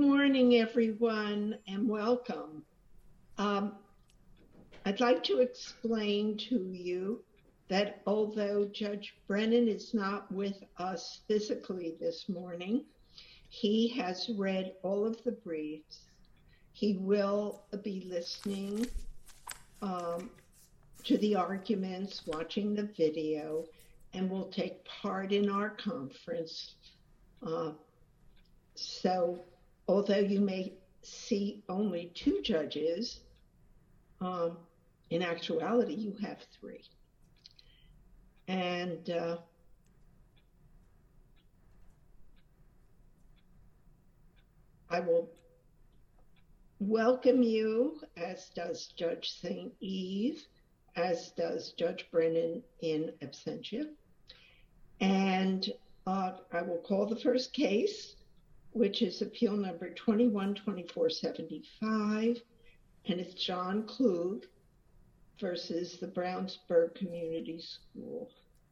morning, everyone, and welcome. I'd like to explain to you that although Judge Brennan is not with us physically this morning, he has read all of the briefs. He will be listening to the arguments, watching the video, and will take part in our conference. So although you may see only two judges, in actuality, you have three. And I will welcome you, as does Judge St. Eve, as does Judge Brennan in absentia. And I will call the first case, which is appeal number 21-2475, and it's John Klug versus the Brownsburg Community School.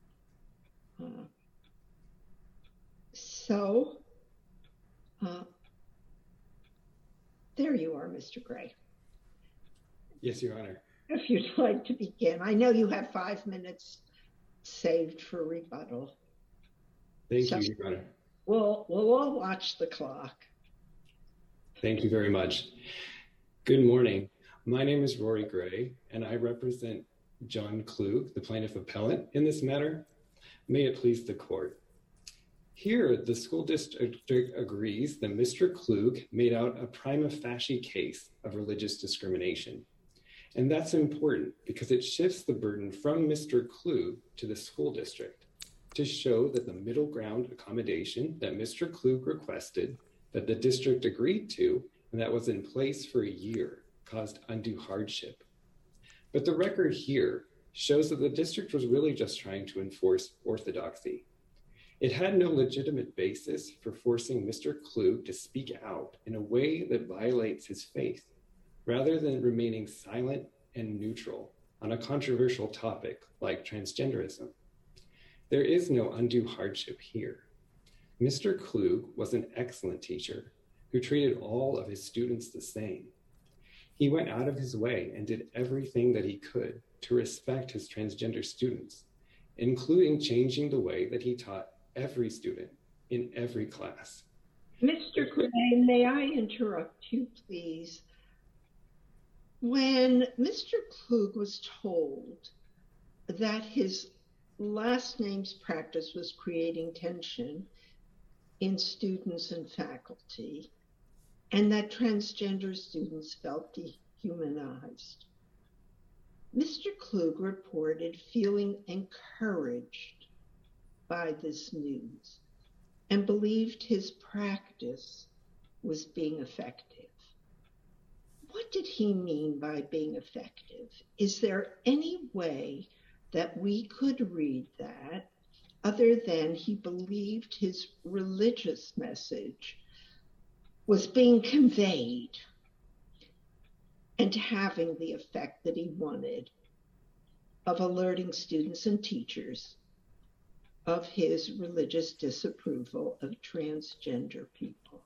There you are, Mr. Gray. Yes, Your Honor. If you'd like to begin. I know you have 5 minutes saved for rebuttal. Thank you, Your Honor. We'll all watch the clock. Thank you very much. Good morning. My name is Rory Gray, and I represent John Klug, the plaintiff appellant in this matter. May it please the court. Here, the school district agrees that Mr. Klug made out a prima facie case of religious discrimination. And that's important because it shifts the burden from Mr. Klug to the school district to show that the middle ground accommodation that Mr. Klug requested, that the district agreed to, and that was in place for a year, caused undue hardship. But the record here shows that the district was really just trying to enforce orthodoxy. It had no legitimate basis for forcing Mr. Klug to speak out in a way that violates his faith, rather than remaining silent and neutral on a controversial topic like transgenderism. There is no undue hardship here. Mr. Klug was an excellent teacher who treated all of his students the same. He went out of his way and did everything that he could to respect his transgender students, including changing the way that he taught every student in every class. Mr. Gray, may I interrupt you, please? When Mr. Klug was told that his last name's practice was creating tension in students and faculty, and that transgender students felt dehumanized, Mr. Klug reported feeling encouraged by this news and believed his practice was being effective. What did he mean by being effective? Is there any way that we could read that other than he believed his religious message was being conveyed and having the effect that he wanted of alerting students and teachers of his religious disapproval of transgender people?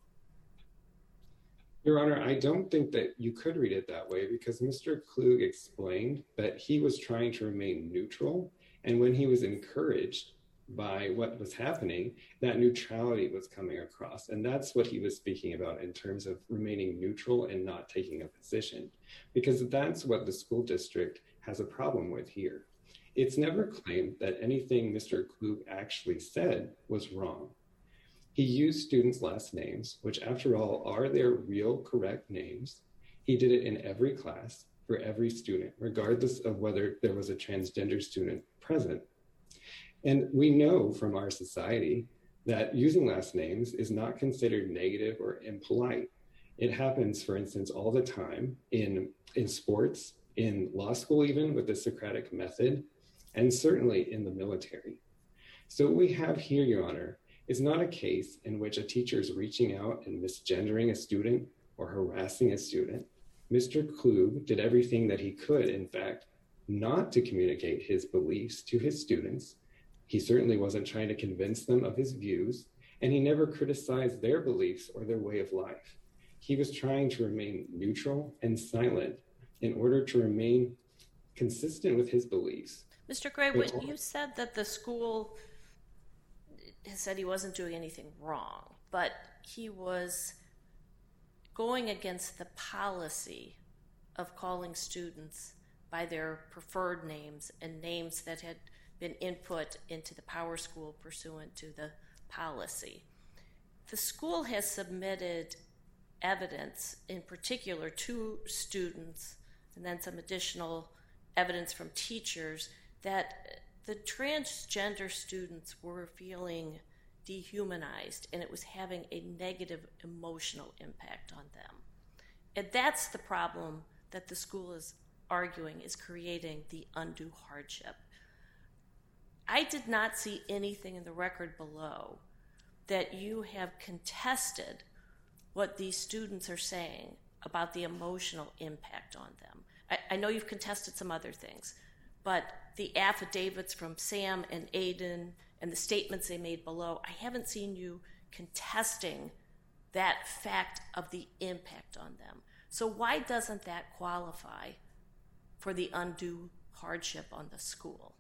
Your Honor, I don't think that you could read it that way because Mr. Klug explained that he was trying to remain neutral, and when he was encouraged by what was happening, that neutrality was coming across. And that's what he was speaking about in terms of remaining neutral and not taking a position, because that's what the school district has a problem with here. It's never claimed that anything Mr. Klug actually said was wrong. He used students' last names, which after all are their real correct names. He did it in every class for every student, regardless of whether there was a transgender student present. And we know from our society that using last names is not considered negative or impolite. It happens, for instance, all the time in sports, in law school even with the Socratic method, and certainly in the military. So what we have here, Your Honor, is not a case in which a teacher is reaching out and misgendering a student or harassing a student. Mr. Klug did everything that he could, in fact, not to communicate his beliefs to his students. He certainly wasn't trying to convince them of his views, and he never criticized their beliefs or their way of life. he was trying to remain neutral and silent in order to remain consistent with his beliefs. Mr. Gray, when you said that the school said he wasn't doing anything wrong, but he was going against the policy of calling students by their preferred names and names that had been input into the PowerSchool pursuant to the policy. The school has submitted evidence, in particular to students, and then some additional evidence from teachers, that the transgender students were feeling dehumanized and it was having a negative emotional impact on them. And that's the problem that the school is arguing is creating the undue hardship. I did not see anything in the record below that you have contested what these students are saying about the emotional impact on them. I know you've contested some other things, but the affidavits from Sam and Aiden and the statements they made below, I haven't seen you contesting that fact of the impact on them. So why doesn't that qualify for the undue hardship on the school?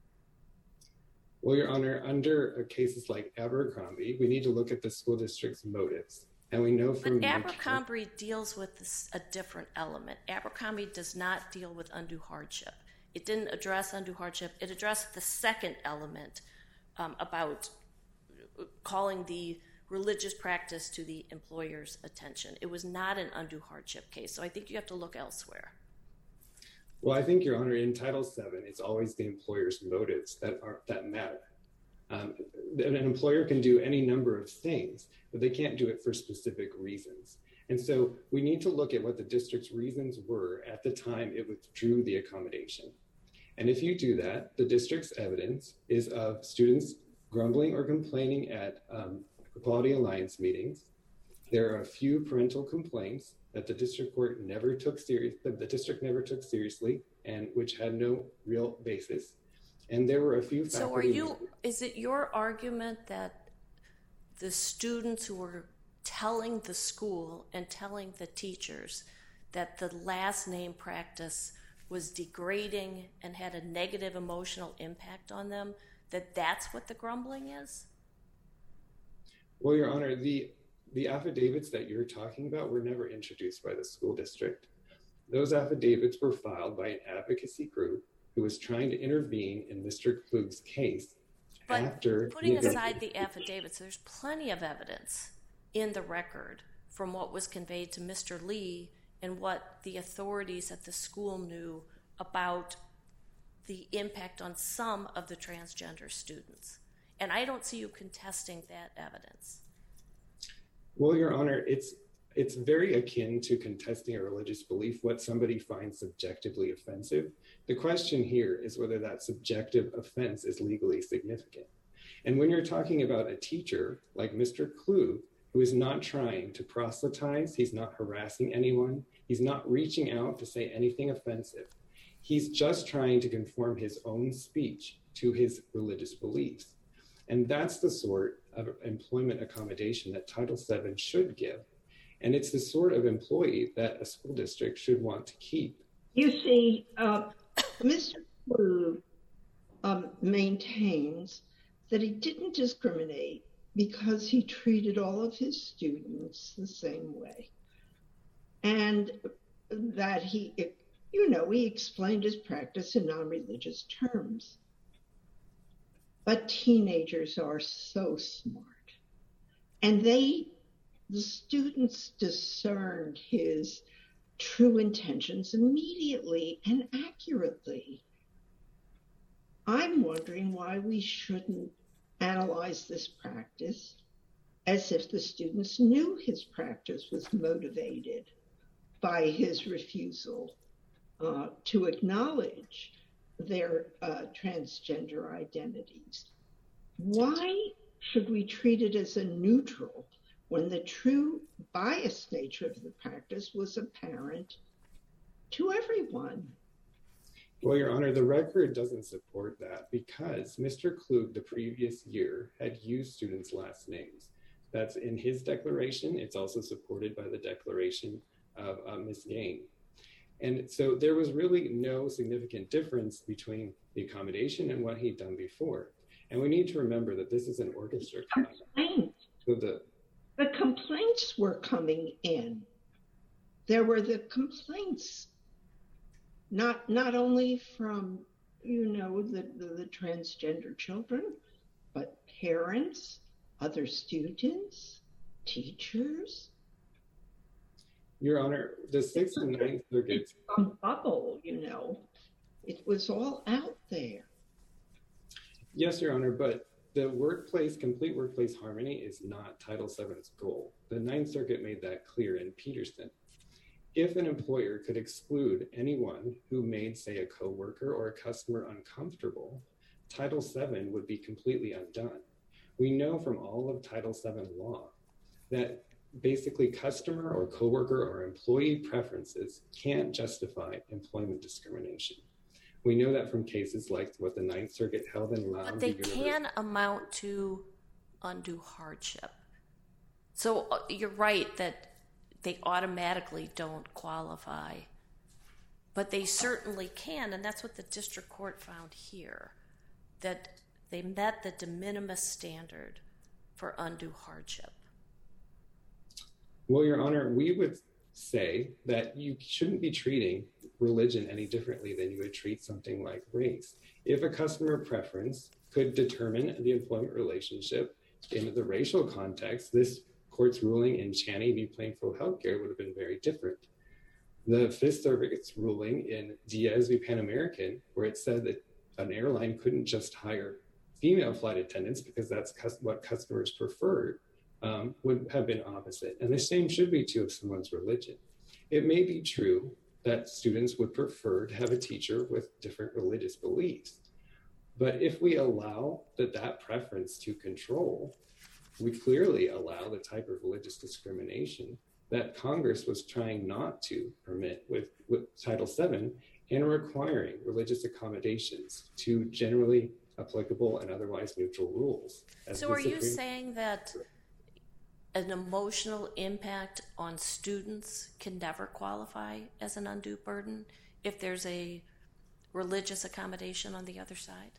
Well, Your Honor, under cases like Abercrombie, we need to look at the school district's motives. And we know from— But Abercrombie deals with a different element. Abercrombie does not deal with undue hardship. It didn't address undue hardship. It addressed the second element about calling the religious practice to the employer's attention. It was not an undue hardship case. So I think you have to look elsewhere. Well, I think, Your Honor, in Title VII, it's always the employer's motives that matter. An employer can do any number of things, but they can't do it for specific reasons. And so we need to look at what the district's reasons were at the time it withdrew the accommodation. And if you do that, the district's evidence is of students grumbling or complaining at Equality Alliance meetings. There are a few parental complaints that the district never took seriously, and which had no real basis. And there were a few faculty— So is it your argument that the students who were telling the school and telling the teachers that the last name practice was degrading and had a negative emotional impact on them, that that's what the grumbling is? Well, Your Honor, the affidavits that you're talking about were never introduced by the school district. Those affidavits were filed by an advocacy group who was trying to intervene in Mr. Klug's case. But putting aside the affidavits, there's plenty of evidence in the record from what was conveyed to Mr. Lee and what the authorities at the school knew about the impact on some of the transgender students. And I don't see you contesting that evidence. Well, Your Honor, it's very akin to contesting a religious belief, what somebody finds subjectively offensive. The question here is whether that subjective offense is legally significant. And when you're talking about a teacher like Mr. Klug, who is not trying to proselytize, he's not harassing anyone, he's not reaching out to say anything offensive. He's just trying to conform his own speech to his religious beliefs. And that's the sort of employment accommodation that Title VII should give. And it's the sort of employee that a school district should want to keep. You see, Mr. Klug maintains that he didn't discriminate because he treated all of his students the same way. And that he explained his practice in non-religious terms. But teenagers are so smart. And the students discerned his true intentions immediately and accurately. I'm wondering why we shouldn't analyze this practice as if the students knew his practice was motivated by his refusal to acknowledge their transgender identities. Why should we treat it as a neutral when the true biased nature of the practice was apparent to everyone? Well, Your Honor, the record doesn't support that because Mr. Klug the previous year had used students' last names. That's in his declaration. It's also supported by the declaration of Ms. Yang. And so there was really no significant difference between the accommodation and what he'd done before. And we need to remember that this is an orchestra class. So the complaints were coming in. There were the complaints, not only from, the transgender children, but parents, other students, teachers. Your Honor, the 6th and 9th Circuits. Bubble, it was all out there. Yes, Your Honor, but the complete workplace harmony is not Title VII's goal. The 9th Circuit made that clear in Peterson. If an employer could exclude anyone who made, say, a coworker or a customer uncomfortable, Title VII would be completely undone. We know from all of Title VII law that basically customer or coworker or employee preferences can't justify employment discrimination. We know that from cases like what the 9th Circuit held in Lowndes. But they can amount to undue hardship. So you're right that they automatically don't qualify, but they certainly can, and that's what the district court found here, that they met the de minimis standard for undue hardship. Well, Your Honor, we would say that you shouldn't be treating religion any differently than you would treat something like race. If a customer preference could determine the employment relationship in the racial context, this court's ruling in Chaney v. Plainfield Healthcare would have been very different. The 5th Circuit's ruling in Diaz v. Pan American, where it said that an airline couldn't just hire female flight attendants because that's what customers preferred, would have been opposite. And the same should be true of someone's religion. It may be true that students would prefer to have a teacher with different religious beliefs. But if we allow that preference to control, we clearly allow the type of religious discrimination that Congress was trying not to permit with Title VII and requiring religious accommodations to generally applicable and otherwise neutral rules. So are you saying that an emotional impact on students can never qualify as an undue burden if there's a religious accommodation on the other side?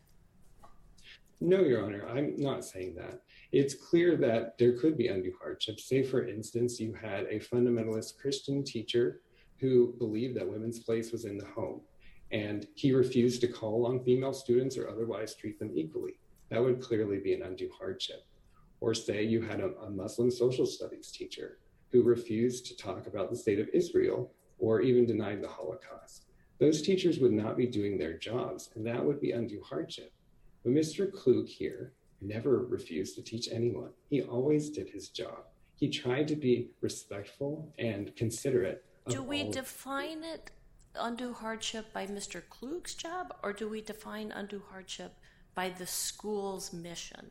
No, Your Honor, I'm not saying that. It's clear that there could be undue hardship. Say, for instance, you had a fundamentalist Christian teacher who believed that women's place was in the home, and he refused to call on female students or otherwise treat them equally. That would clearly be an undue hardship. Or say you had a Muslim social studies teacher who refused to talk about the state of Israel or even denied the Holocaust. Those teachers would not be doing their jobs, and that would be undue hardship. But Mr. Klug here never refused to teach anyone. He always did his job. He tried to be respectful and considerate. Do we define it undue hardship by Mr. Klug's job, or do we define undue hardship by the school's mission?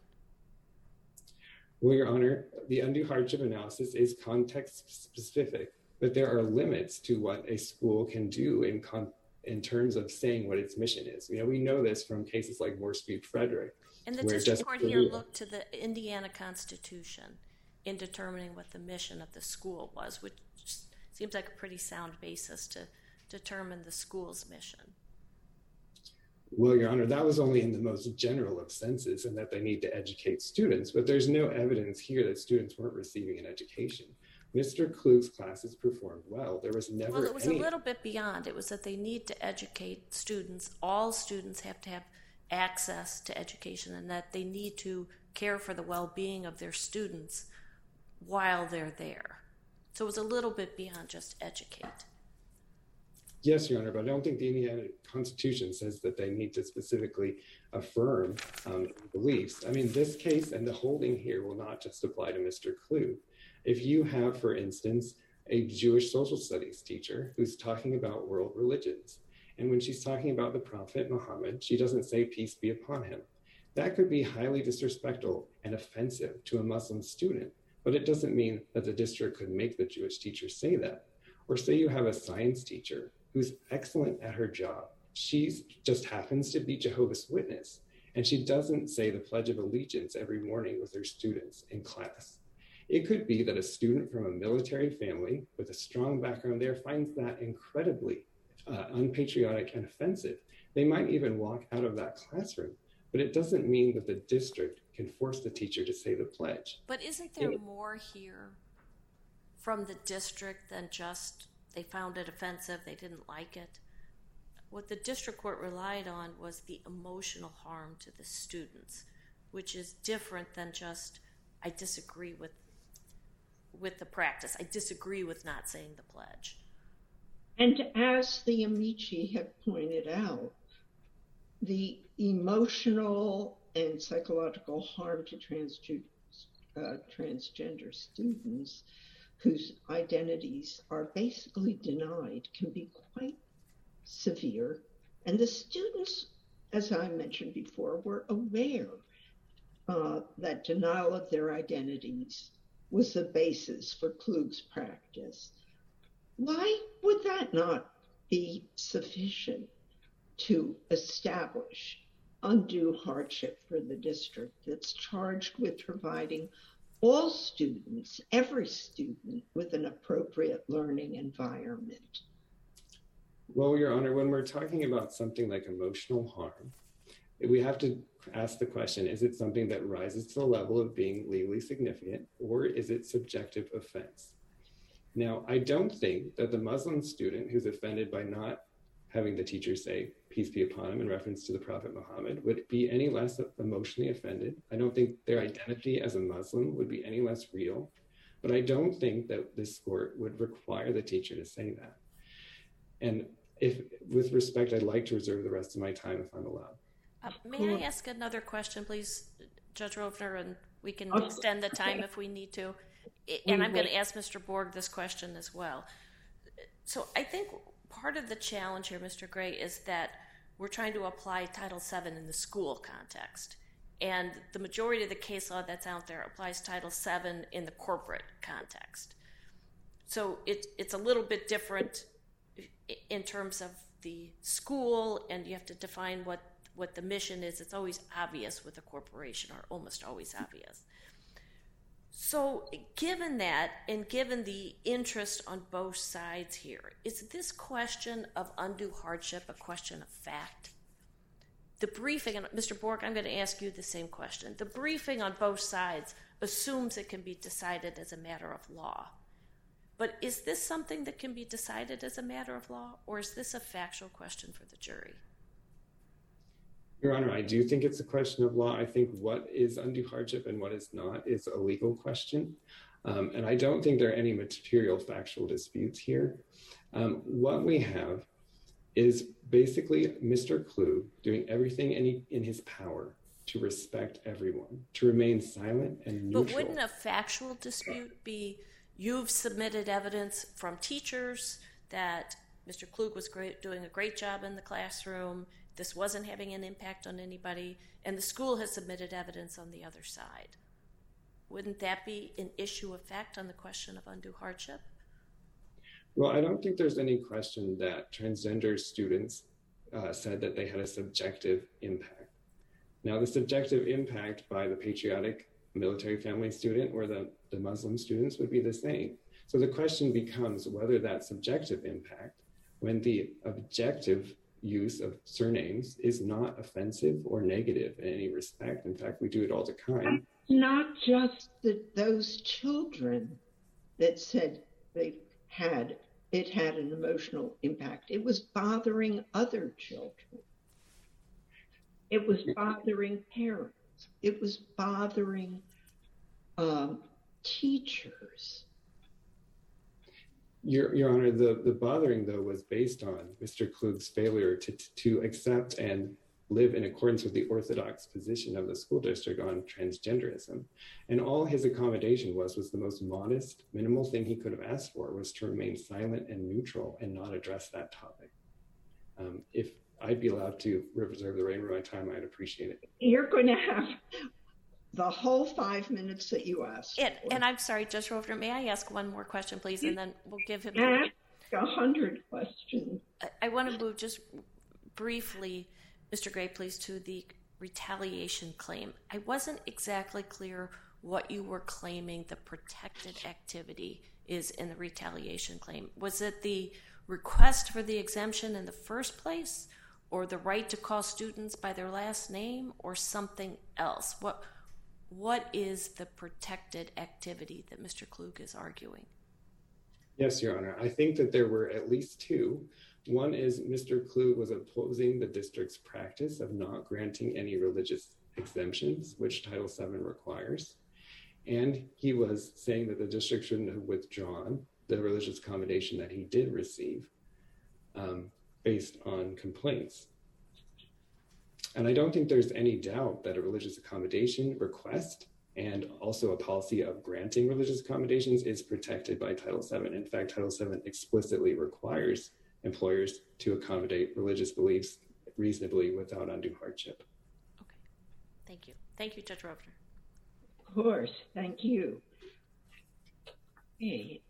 Well, Your Honor, the undue hardship analysis is context specific, but there are limits to what a school can do in terms of saying what its mission is. We know this from cases like Morse v. Frederick. And the district court here looked to the Indiana Constitution in determining what the mission of the school was, which seems like a pretty sound basis to determine the school's mission. Well, Your Honor, that was only in the most general of senses, and that they need to educate students, but there's no evidence here that students weren't receiving an education. Mr. Klug's classes performed well. There was never Well, it was a little bit beyond. It was that they need to educate students. All students have to have access to education, and that they need to care for the well-being of their students while they're there. So it was a little bit beyond just educate. Yes, Your Honor, but I don't think the Indiana Constitution says that they need to specifically affirm beliefs. I mean, this case and the holding here will not just apply to Mr. Klug. If you have, for instance, a Jewish social studies teacher who's talking about world religions, and when she's talking about the Prophet Muhammad, she doesn't say peace be upon him. That could be highly disrespectful and offensive to a Muslim student, but it doesn't mean that the district could make the Jewish teacher say that. Or say you have a science teacher who's excellent at her job. She just happens to be Jehovah's Witness, and she doesn't say the Pledge of Allegiance every morning with her students in class. It could be that a student from a military family with a strong background there finds that incredibly unpatriotic and offensive. They might even walk out of that classroom, but it doesn't mean that the district can force the teacher to say the pledge. But isn't there more here from the district than just they found it offensive, they didn't like it? What the district court relied on was the emotional harm to the students, which is different than just, I disagree with the practice. I disagree with not saying the pledge. And as the Amici have pointed out, the emotional and psychological harm to transgender students whose identities are basically denied can be quite severe. And the students, as I mentioned before, were aware that denial of their identities was the basis for Klug's practice. Why would that not be sufficient to establish undue hardship for the district that's charged with providing all students, every student, with an appropriate learning environment? Well, Your Honor, when we're talking about something like emotional harm, we have to ask the question, is it something that rises to the level of being legally significant, or is it subjective offense? Now, I don't think that the Muslim student who's offended by not having the teacher say, peace be upon him, in reference to the Prophet Muhammad, would be any less emotionally offended. I don't think their identity as a Muslim would be any less real, but I don't think that this court would require the teacher to say that. And with respect, I'd like to reserve the rest of my time if I'm allowed. May I ask another question, please, Judge Rovner, and we can extend the time if we need to. And I'm going to ask Mr. Borg this question as well. So I think part of the challenge here, Mr. Gray, is that we're trying to apply Title VII in the school context. And the majority of the case law that's out there applies Title VII in the corporate context. So it's a little bit different in terms of the school, and you have to define what the mission is. It's always obvious with a corporation, or almost always obvious. So given that, and given the interest on both sides here, is this question of undue hardship a question of fact? The briefing, and Mr. Borg, I'm going to ask you the same question. The briefing on both sides assumes it can be decided as a matter of law. But is this something that can be decided as a matter of law, or is this a factual question for the jury? Your Honor, I do think it's a question of law. I think what is undue hardship and what is not is a legal question. And I don't think there are any material factual disputes here. What we have is basically Mr. Klug doing everything in his power to respect everyone, to remain silent and neutral. But wouldn't a factual dispute be, you've submitted evidence from teachers that Mr. Klug was doing a great job in the classroom, this wasn't having an impact on anybody, and the school has submitted evidence on the other side? Wouldn't that be an issue of fact on the question of undue hardship? Well, I don't think there's any question that transgender students said that they had a subjective impact. Now, the subjective impact by the patriotic military family student or the Muslim students would be the same. So the question becomes whether that subjective impact, when the objective use of surnames is not offensive or negative in any respect. In fact, we do it all the time. Not just those children that said it had an emotional impact. It was bothering other children. It was bothering parents. It was bothering teachers. Your Honor, the bothering, though, was based on Mr. Klug's failure to accept and live in accordance with the orthodox position of the school district on transgenderism. And all his accommodation was the most modest, minimal thing he could have asked for, was to remain silent and neutral and not address that topic. If I'd be allowed to reserve the remainder of my time, I'd appreciate it. You're going to have the whole 5 minutes that you asked. And I'm sorry, Judge Rovner, may I ask one more question, please, and then we'll give him... Ask 100 questions. I want to move just briefly, Mr. Gray, please, to the retaliation claim. I wasn't exactly clear what you were claiming the protected activity is in the retaliation claim. Was it the request for the exemption in the first place, or the right to call students by their last name, or something else? What is the protected activity that Mr. Klug is arguing? Yes, Your Honor. I think that there were at least two. One is Mr. Klug was opposing the district's practice of not granting any religious exemptions, which Title VII requires. And he was saying that the district shouldn't have withdrawn the religious accommodation that he did receive based on complaints. And I don't think there's any doubt that a religious accommodation request and also a policy of granting religious accommodations is protected by Title VII. In fact, Title VII explicitly requires employers to accommodate religious beliefs reasonably without undue hardship. Okay, thank you. Thank you, Judge Rovner. Of course, thank you. Hey,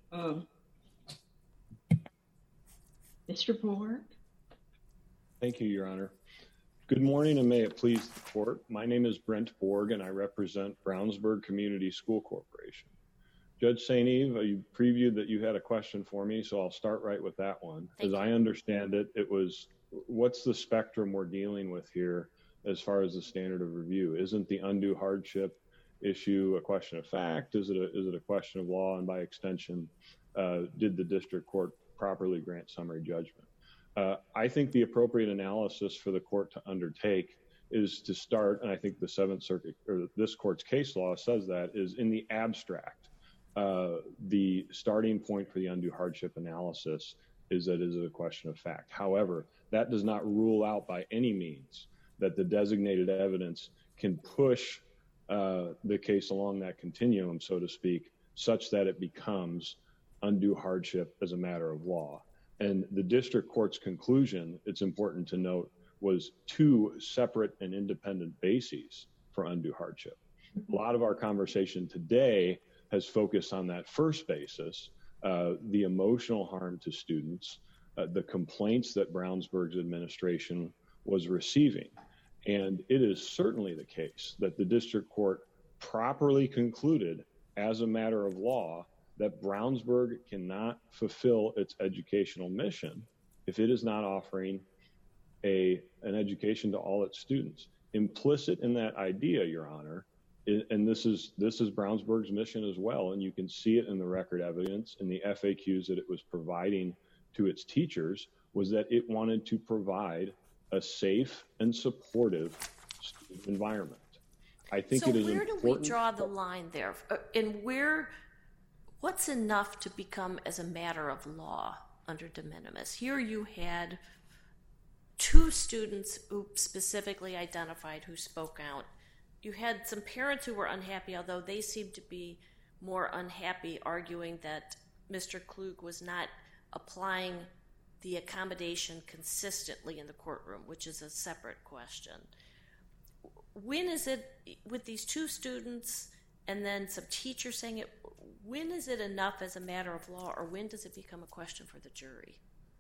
Mr. Borg? Thank you, Your Honor. Good morning, and may it please the court. My name is Brent Borg, and I represent Brownsburg Community School Corporation. Judge St. Eve, you previewed that you had a question for me, so I'll start right with that one. As I understand it, it was, what's the spectrum we're dealing with here as far as the standard of review? Isn't the undue hardship issue a question of fact? Is it a question of law? And by extension, did the district court properly grant summary judgment? I think the appropriate analysis for the court to undertake is to start, and I think the Seventh Circuit or this court's case law says that, is in the abstract. The starting point for the undue hardship analysis is that it is a question of fact. However, that does not rule out by any means that the designated evidence can push the case along that continuum, so to speak, such that it becomes undue hardship as a matter of law. And the district court's conclusion, it's important to note, was two separate and independent bases for undue hardship. A lot of our conversation today has focused on that first basis, the emotional harm to students, the complaints that Brownsburg's administration was receiving. And it is certainly the case that the district court properly concluded as a matter of law that Brownsburg cannot fulfill its educational mission if it is not offering an education to all its students. Implicit in that idea, Your Honor, and this is Brownsburg's mission as well, and you can see it in the record evidence in the FAQs that it was providing to its teachers, was that it wanted to provide a safe and supportive student environment. I think it is important. So where do we draw the line there? And what's enough to become as a matter of law under de minimis? Here you had two students who specifically identified who spoke out. You had some parents who were unhappy, although they seemed to be more unhappy, arguing that Mr. Klug was not applying the accommodation consistently in the courtroom, which is a separate question. When is it, with these two students and then some teachers saying it, when is it enough as a matter of law, or when does it become a question for the jury?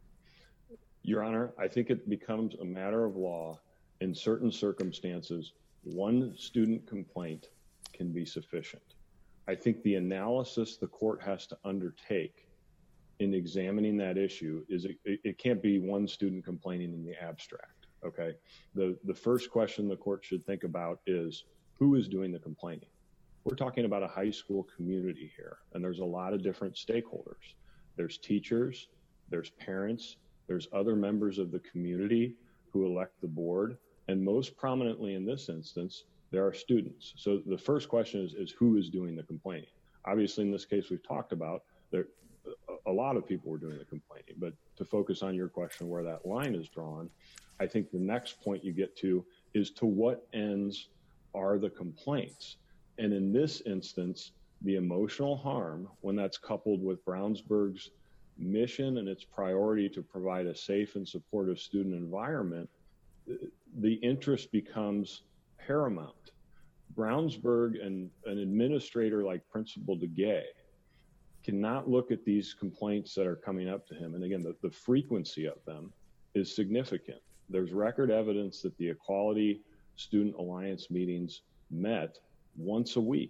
Your Honor, I think it becomes a matter of law in certain circumstances. One student complaint can be sufficient. I think the analysis the court has to undertake in examining that issue is it can't be one student complaining in the abstract, okay? The first question the court should think about is, who is doing the complaining? We're talking about a high school community here, and there's a lot of different stakeholders. There's teachers, there's parents, there's other members of the community who elect the board, and most prominently in this instance, there are students. So the first question is who is doing the complaining? Obviously, in this case we've talked about, a lot of people were doing the complaining, but to focus on your question where that line is drawn, I think the next point you get to is to what ends are the complaints? And in this instance, the emotional harm, when that's coupled with Brownsburg's mission and its priority to provide a safe and supportive student environment, the interest becomes paramount. Brownsburg and an administrator like Principal DeGay cannot look at these complaints that are coming up to him. And again, the frequency of them is significant. There's record evidence that the Equality Student Alliance meetings met once a week.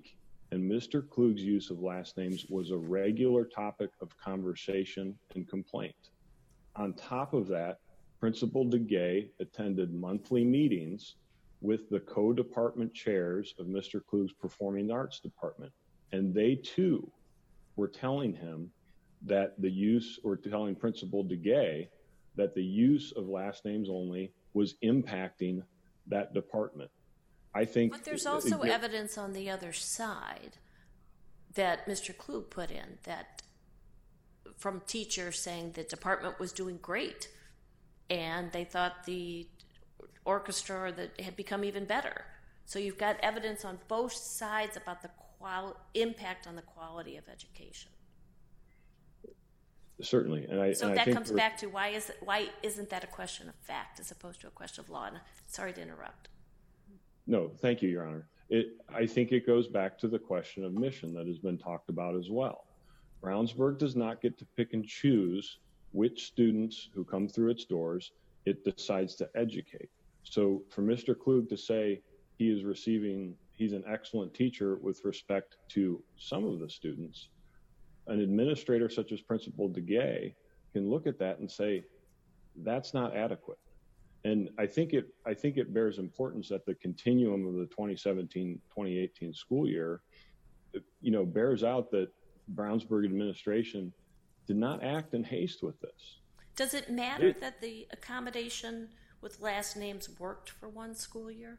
and Mr. Klug's use of last names was a regular topic of conversation and complaint. On top of that, Principal DeGay attended monthly meetings with the co-department chairs of Mr. Klug's Performing Arts Department, and they too were telling him that the use, or telling Principal DeGay that the use of last names only was impacting that department. I think. But there's also evidence on the other side that Mr. Klug put in, that from teachers saying the department was doing great and they thought the orchestra that had become even better. So you've got evidence on both sides about the impact on the quality of education. Certainly, so that comes back to why isn't that a question of fact as opposed to a question of law? And sorry to interrupt. No, thank you, Your Honor. I think it goes back to the question of mission that has been talked about as well. Brownsburg does not get to pick and choose which students who come through its doors it decides to educate. So for Mr. Klug to say he's an excellent teacher with respect to some of the students, an administrator such as Principal DeGay can look at that and say, that's not adequate. And I think it bears importance at the continuum of the 2017-2018 school year, bears out that Brownsburg administration did not act in haste with this. Does it matter that the accommodation with last names worked for one school year?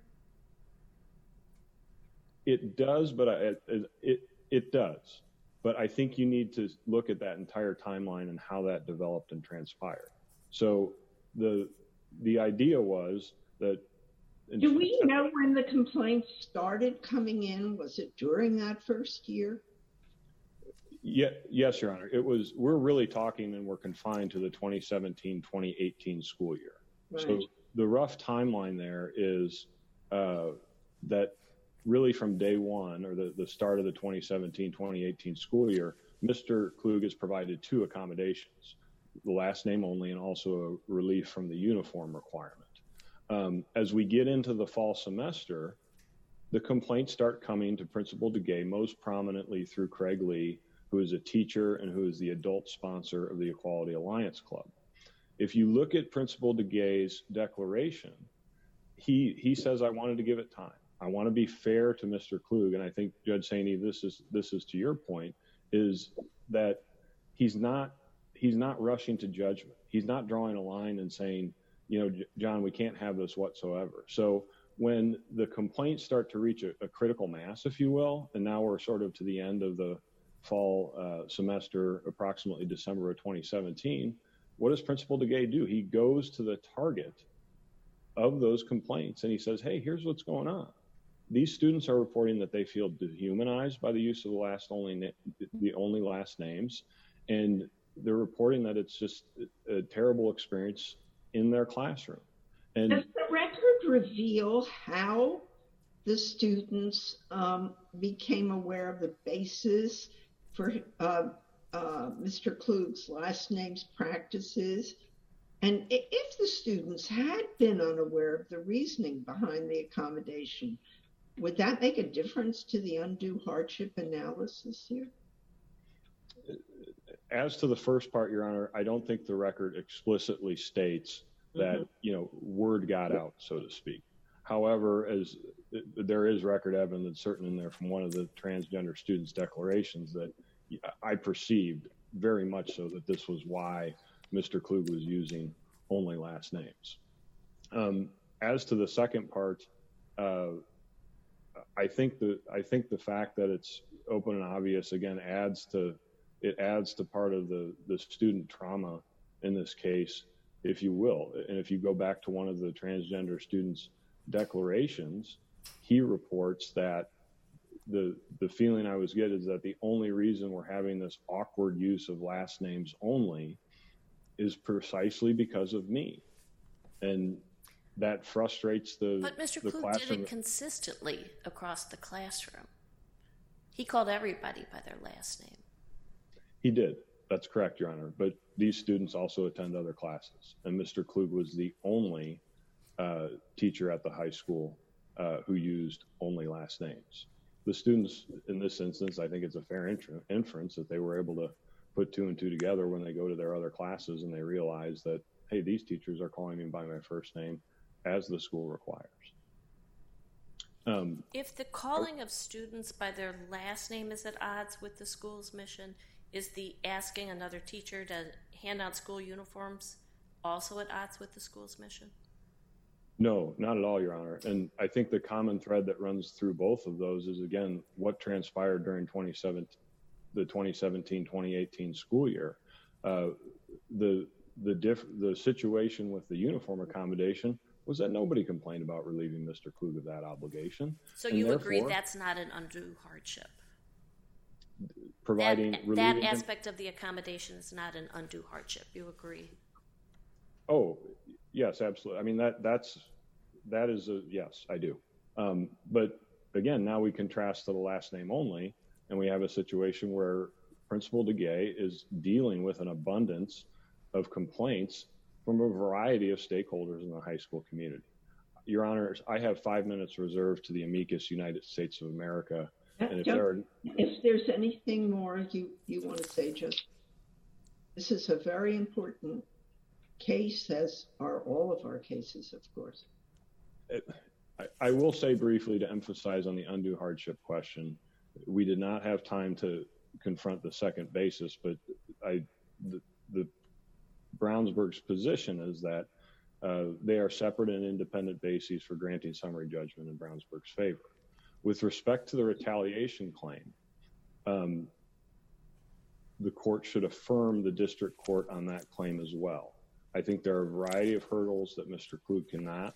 It does, but it does. But I think you need to look at that entire timeline and how that developed and transpired. So the idea was that. Do we know when the complaints started coming in? Was it during that first year? Yes, Your Honor. We're really talking, and we're confined to the 2017-2018 school year. Right. So the rough timeline there is that really from day one, or the start of the 2017-2018 school year, Mr. Klug has provided two accommodations, the last name only and also a relief from the uniform requirement. As we get into the fall semester, the complaints start coming to Principal DeGay, most prominently through Craig Lee, who is a teacher and who is the adult sponsor of the Equality Alliance Club. If you look at Principal DeGay's declaration, he says, I wanted to give it time. I want to be fair to Mr. Klug, and I think Judge St. Eve, this is to your point, is that he's not rushing to judgment. He's not drawing a line and saying, John, we can't have this whatsoever. So when the complaints start to reach a critical mass, if you will, and now we're sort of to the end of the fall semester, approximately December of 2017, what does Principal DeGay do? He goes to the target of those complaints and he says, hey, here's what's going on. These students are reporting that they feel dehumanized by the use of the only last names, and they're reporting that it's just a terrible experience in their classroom. And does the record reveal how the students became aware of the basis for Mr. Klug's last name's practices? And if the students had been unaware of the reasoning behind the accommodation, would that make a difference to the undue hardship analysis here? As to the first part, Your Honor, I don't think the record explicitly states that, word got out, so to speak. However, as there is record evidence, certain in there from one of the transgender students' declarations, that I perceived very much so that this was why Mr. Klug was using only last names. As to the second part, I think the fact that it's open and obvious again adds to part of the student trauma in this case, if you will. And if you go back to one of the transgender students' declarations, he reports that the feeling I was getting is that the only reason we're having this awkward use of last names only is precisely because of me. And that frustrates the But Mr. the Klug classroom. did it consistently across the classroom. He called everybody by their last name. He did. That's correct, Your Honor. But these students also attend other classes. And Mr. Klug was the only teacher at the high school who used only last names. the students in this instance, I think it's a fair inference that they were able to put two and two together when they go to their other classes and they realize that, hey, these teachers are calling me by my first name as the school requires. If the calling of students by their last name is at odds with the school's mission, is the asking another teacher to hand out school uniforms also at odds with the school's mission? No, not at all, Your Honor. And I think the common thread that runs through both of those is, again, what transpired during the 2017-2018 school year. The situation with the uniform accommodation was that nobody complained about relieving Mr. Klug of that obligation. So you agree that's not an undue hardship? Providing that aspect of the accommodation is not an undue hardship. You agree? Oh, yes, absolutely. I mean, that is a yes, I do. But again, now we contrast to the last name only, and we have a situation where Principal DeGay is dealing with an abundance of complaints from a variety of stakeholders in the high school community. Your Honor, I have 5 minutes reserved to the amicus United States of America. And if there's anything more you want to say, just this is a very important case, as are all of our cases, of course. I will say briefly to emphasize on the undue hardship question, we did not have time to confront the second basis, but the Brownsburg's position is that they are separate and independent bases for granting summary judgment in Brownsburg's favor. With respect to the retaliation claim, the court should affirm the district court on that claim as well. I think there are a variety of hurdles that Mr. Klug cannot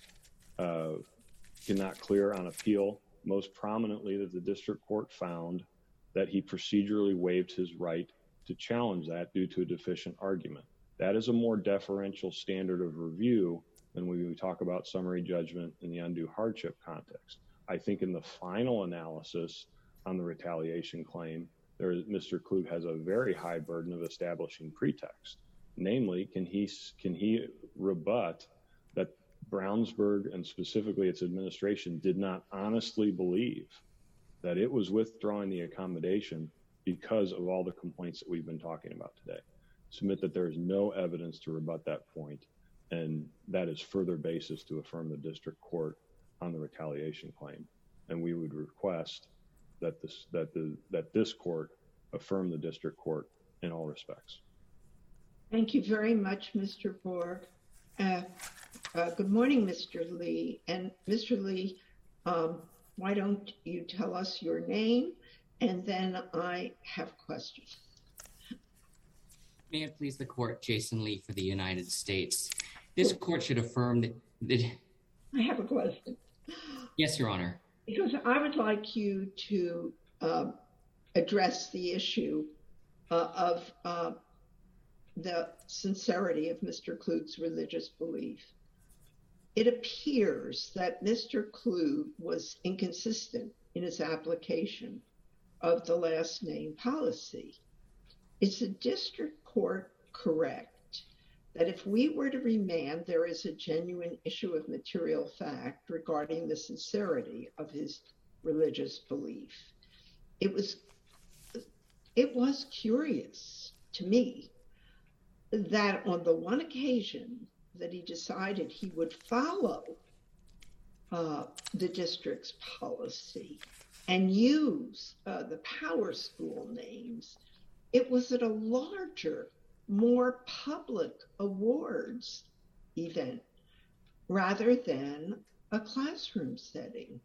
clear on appeal. Most prominently, that the district court found that he procedurally waived his right to challenge that due to a deficient argument. That is a more deferential standard of review than when we talk about summary judgment in the undue hardship context. I think in the final analysis on the retaliation claim, Mr. Klug has a very high burden of establishing pretext. Namely, can he rebut that Brownsburg and specifically its administration did not honestly believe that it was withdrawing the accommodation because of all the complaints that we've been talking about today? Submit that there is no evidence to rebut that point, and that is further basis to affirm the district court on the retaliation claim. And we would request that this court affirm the district court in all respects. Thank you very much, Mr. Borg. Good morning, Mr. Lee. And Mr. Lee, why don't you tell us your name, and then I have questions. May it please the court, Jason Lee for the United States. This court should affirm that... I have a question. Yes, Your Honor. Because I would like you to address the issue of the sincerity of Mr. Klug's religious belief. It appears that Mr. Klug was inconsistent in his application of the last name policy. Is the district court correct that if we were to remand, there is a genuine issue of material fact regarding the sincerity of his religious belief? It was curious to me that on the one occasion that he decided he would follow the district's policy and use the power school names, it was at a larger, more public awards event rather than a classroom setting.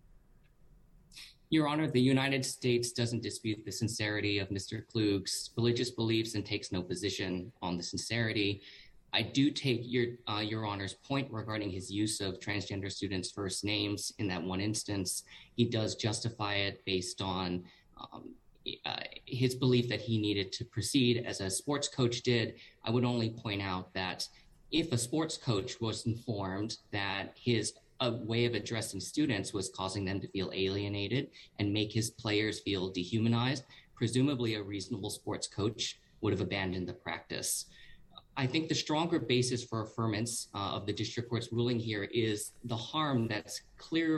Your Honor, the United States doesn't dispute the sincerity of Mr. Klug's religious beliefs and takes no position on the sincerity. I do take Your Honor's point regarding his use of transgender students' first names in that one instance. He does justify it based on his belief that he needed to proceed as a sports coach did. I would only point out that if a sports coach was informed that his way of addressing students was causing them to feel alienated and make his players feel dehumanized, presumably a reasonable sports coach would have abandoned the practice. I think the stronger basis for affirmance of the district court's ruling here is the harm that's clear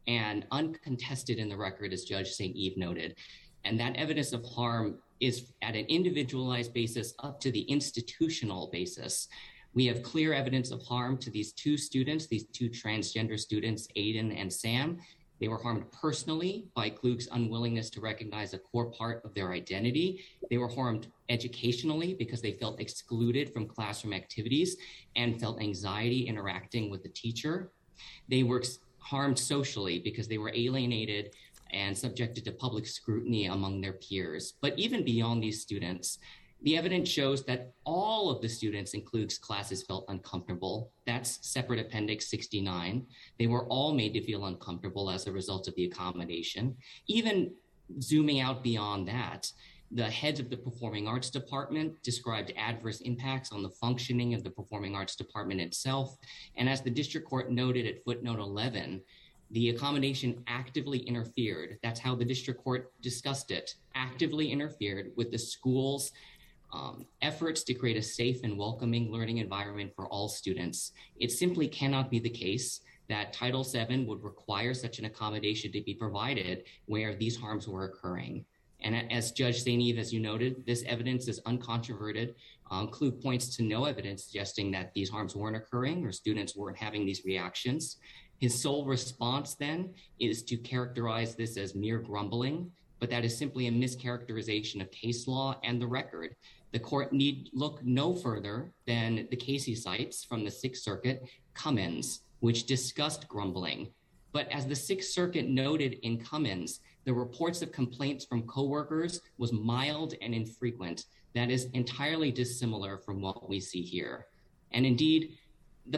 and uncontested in the record, as Judge St. Eve noted. And that evidence of harm is at an individualized basis up to the institutional basis. We have clear evidence of harm to these two students, these two transgender students, Aiden and Sam. They were harmed personally by Klug's unwillingness to recognize a core part of their identity. They were harmed educationally because they felt excluded from classroom activities and felt anxiety interacting with the teacher. They were harmed socially because they were alienated and subjected to public scrutiny among their peers. But even beyond these students, the evidence shows that all of the students in Klug's classes felt uncomfortable. That's Separate Appendix 69. They were all made to feel uncomfortable as a result of the accommodation. Even zooming out beyond that, the heads of the Performing Arts Department described adverse impacts on the functioning of the Performing Arts Department itself. And as the district court noted at footnote 11, the accommodation actively interfered. That's how the district court discussed it, actively interfered with the school's efforts to create a safe and welcoming learning environment for all students. It simply cannot be the case that Title VII would require such an accommodation to be provided where these harms were occurring. And as Judge St. Eve, as you noted, this evidence is uncontroverted. Klug points to no evidence suggesting that these harms weren't occurring or students weren't having these reactions. His sole response then is to characterize this as mere grumbling, but that is simply a mischaracterization of case law and the record. The court need look no further than the case he cites from the Sixth Circuit, Cummins, which discussed grumbling. But as the Sixth Circuit noted in Cummins, the reports of complaints from coworkers was mild and infrequent. That is entirely dissimilar from what we see here. And indeed, the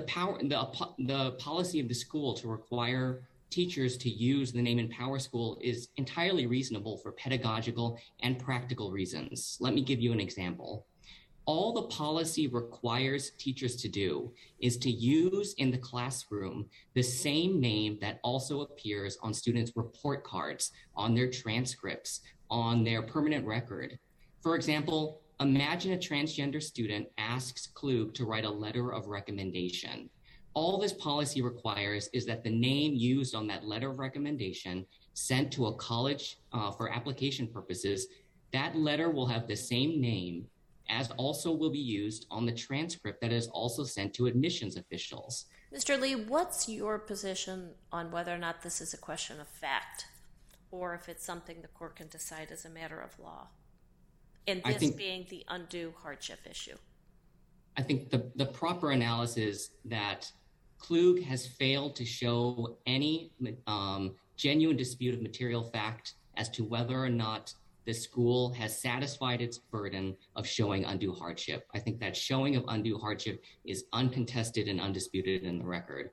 policy of the school to require teachers to use the name Empower School is entirely reasonable for pedagogical and practical reasons. Let me give you an example. All the policy requires teachers to do is to use in the classroom the same name that also appears on students' report cards, on their transcripts, on their permanent record. For example, imagine a transgender student asks Klug to write a letter of recommendation. All this policy requires is that the name used on that letter of recommendation sent to a college for application purposes, that letter will have the same name as also will be used on the transcript that is also sent to admissions officials. Mr. Lee, what's your position on whether or not this is a question of fact or if it's something the court can decide as a matter of law? And this being the undue hardship issue. I think the proper analysis that Klug has failed to show any genuine dispute of material fact as to whether or not the school has satisfied its burden of showing undue hardship. I think that showing of undue hardship is uncontested and undisputed in the record.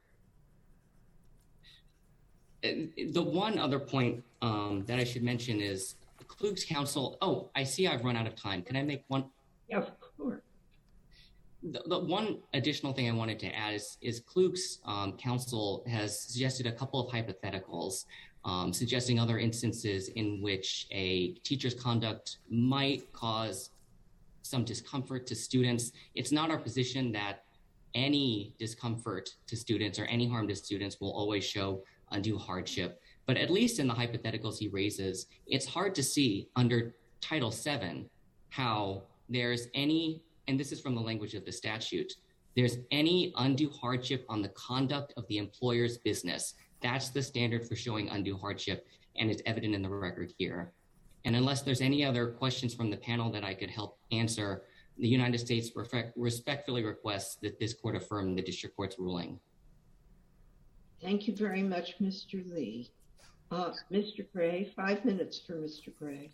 The one other point that I should mention is Klug's counsel. Oh, I see I've run out of time. Can I make one? Yeah, of course. The one additional thing I wanted to add is Klug's counsel has suggested a couple of hypotheticals, suggesting other instances in which a teacher's conduct might cause some discomfort to students. It's not our position that any discomfort to students or any harm to students will always show undue hardship. But at least in the hypotheticals he raises, it's hard to see under Title VII how there's any, and this is from the language of the statute, there's any undue hardship on the conduct of the employer's business. That's the standard for showing undue hardship, and it's evident in the record here. And unless there's any other questions from the panel that I could help answer, the United States respectfully requests that this court affirm the district court's ruling. Thank you very much, Mr. Lee. Mr. Gray, 5 minutes for Mr. Gray.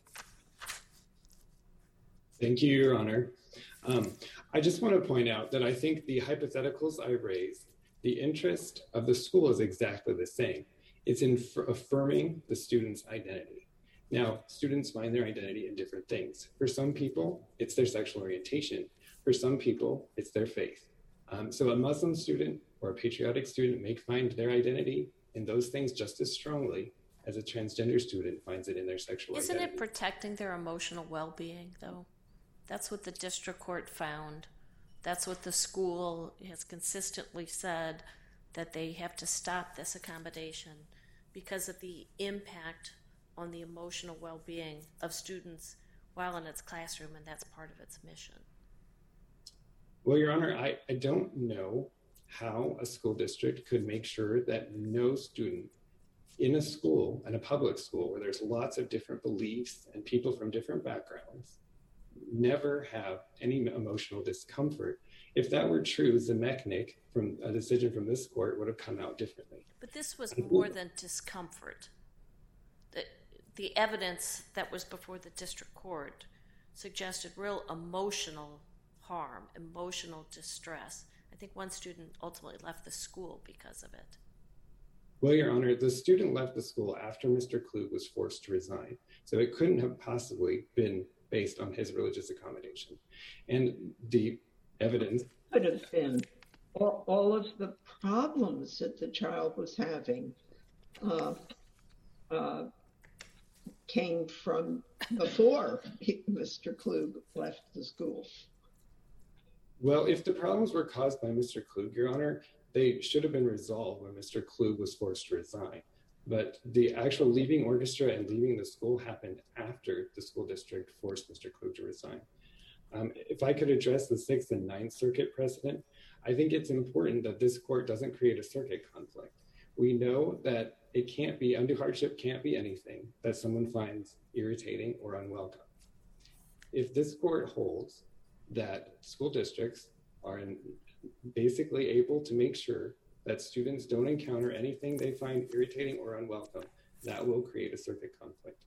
Thank you, Your Honor. I just want to point out that I think the hypotheticals I raised, the interest of the school is exactly the same. It's in affirming the student's identity. Now, students find their identity in different things. For some people, it's their sexual orientation. For some people, it's their faith. So a Muslim student or a patriotic student may find their identity in those things just as strongly as a transgender student finds it in their sexual identity. Isn't it protecting their emotional well-being, though? That's what the district court found. That's what the school has consistently said, that they have to stop this accommodation because of the impact on the emotional well-being of students while in its classroom, and that's part of its mission. Well, Your Honor, I don't know how a school district could make sure that no student in a school, in a public school, where there's lots of different beliefs and people from different backgrounds, never have any emotional discomfort. If that were true, Zemechnik, from a decision from this court, would have come out differently. But this was more than discomfort. The evidence that was before the district court suggested real emotional harm, emotional distress. I think one student ultimately left the school because of it. Well, Your Honor, the student left the school after Mr. Klug was forced to resign, so it couldn't have possibly been based on his religious accommodation. And the evidence could have been all of the problems that the child was having came from before Mr. Klug left the school. Well, if the problems were caused by Mr. Klug, Your Honor, they should have been resolved when Mr. Klug was forced to resign. But the actual leaving orchestra and leaving the school happened after the school district forced Mr. Klug to resign. If I could address the 6th and 9th Circuit precedent, I think it's important that this court doesn't create a circuit conflict. We know that it can't be, undue hardship can't be anything that someone finds irritating or unwelcome. If this court holds that school districts are basically able to make sure that students don't encounter anything they find irritating or unwelcome, that will create a circuit conflict.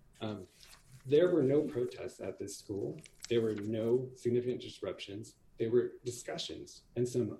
There were no protests at this school. There were no significant disruptions. There were discussions and some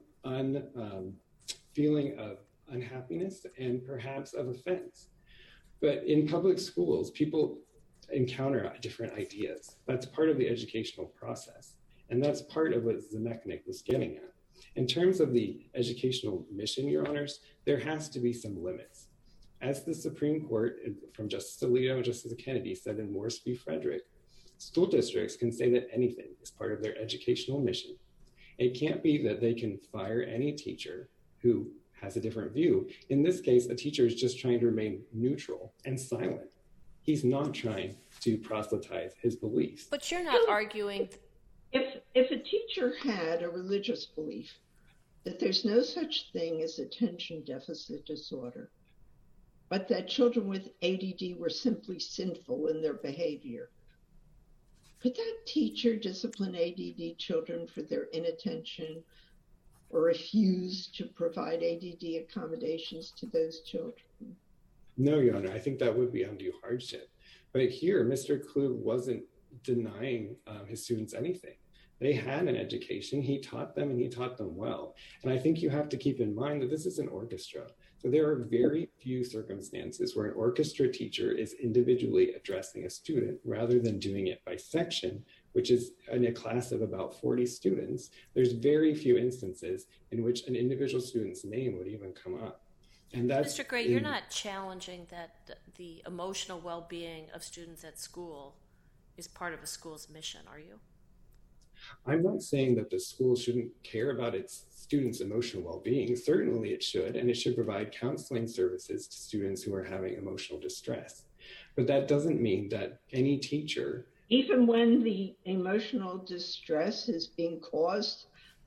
feeling of unhappiness and perhaps of offense. But in public schools, people encounter different ideas. That's part of the educational process. And that's part of what Zemechnik was getting at. In terms of the educational mission, Your Honors, there has to be some limits. As the Supreme Court, from Justice Alito and Justice Kennedy, said in Morse v. Frederick, school districts can say that anything is part of their educational mission. It can't be that they can fire any teacher who has a different view. In this case, a teacher is just trying to remain neutral and silent. He's not trying to proselytize his beliefs. But you're not arguing... If a teacher had a religious belief that there's no such thing as attention deficit disorder, but that children with ADD were simply sinful in their behavior, could that teacher discipline ADD children for their inattention or refuse to provide ADD accommodations to those children? No, Your Honor, I think that would be undue hardship. But here, Mr. Klug wasn't denying his students anything. They had an education. He taught them, and he taught them well. And I think you have to keep in mind that this is an orchestra. So there are very few circumstances where an orchestra teacher is individually addressing a student rather than doing it by section, which is in a class of about 40 students. There's very few instances in which an individual student's name would even come up. And that's Mr. Gray, you're not challenging that the emotional well-being of students at school is part of a school's mission, are you? I'm not saying that the school shouldn't care about its students' emotional well-being. Certainly it should, and it should provide counseling services to students who are having emotional distress. But that doesn't mean that any teacher... Even when the emotional distress is being caused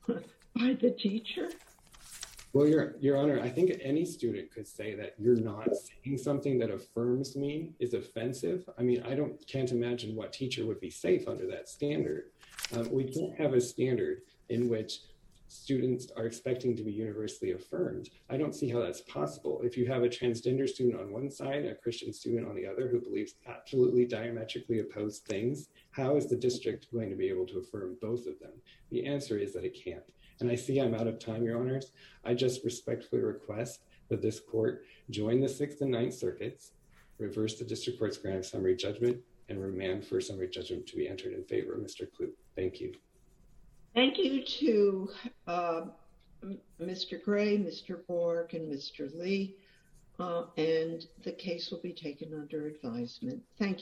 by the teacher? Well, Your Honor, I think any student could say that you're not saying something that affirms me is offensive. I mean, can't imagine what teacher would be safe under that standard. We can't have a standard in which students are expecting to be universally affirmed. I don't see how that's possible. If you have a transgender student on one side and a Christian student on the other who believes absolutely diametrically opposed things, how is the district going to be able to affirm both of them? The answer is that it can't. And I see I'm out of time, Your Honors. I just respectfully request that this court join the 6th and 9th Circuits, reverse the district court's grant of summary judgment, and remand for summary judgment to be entered in favor of Mr. Klug. Thank you. Thank you to Mr. Gray, Mr. Borg, and Mr. Lee. And the case will be taken under advisement. Thank you.